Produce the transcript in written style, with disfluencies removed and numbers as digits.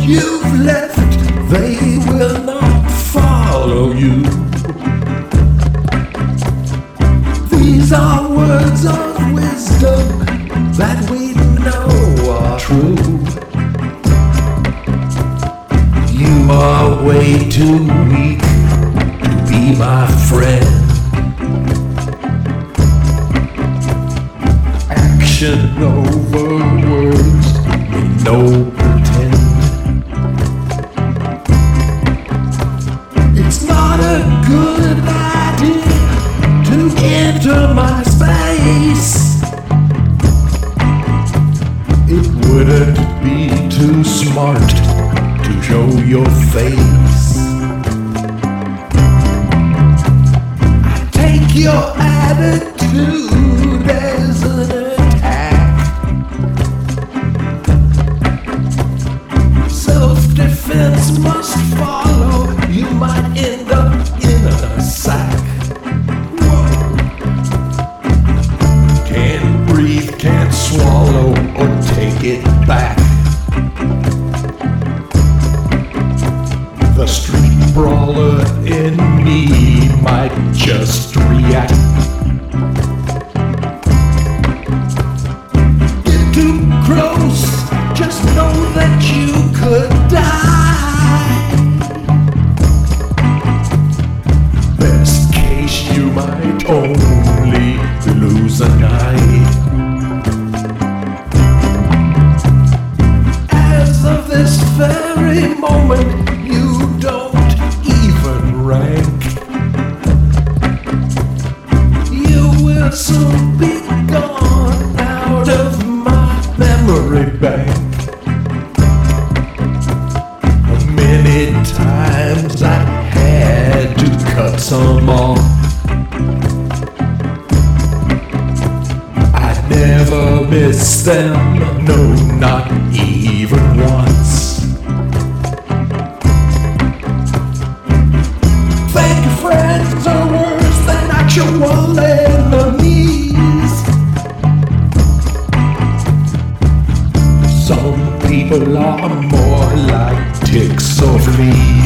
you've left, they will not follow you. These are words of wisdom that we know are true. You are way too weak to be my friend. Action over words with no pretend. It's not a good idea to enter my space. It wouldn't be too smart to show your face. I take your attitude as an attack. Self-defense must follow. You might end up in a sack. Whoa. Can't breathe, can't swallow, or take it back. The street brawler in me might just react. Get too close, just know that you could die. Best case, you might only lose a night. As of this very moment, you don't even rank. You will soon be gone out of my memory bank. Many times I had to cut some off. I never miss them, no, not even once. Fake friends are worse than actual enemies. Some people are more like ticks or fleas.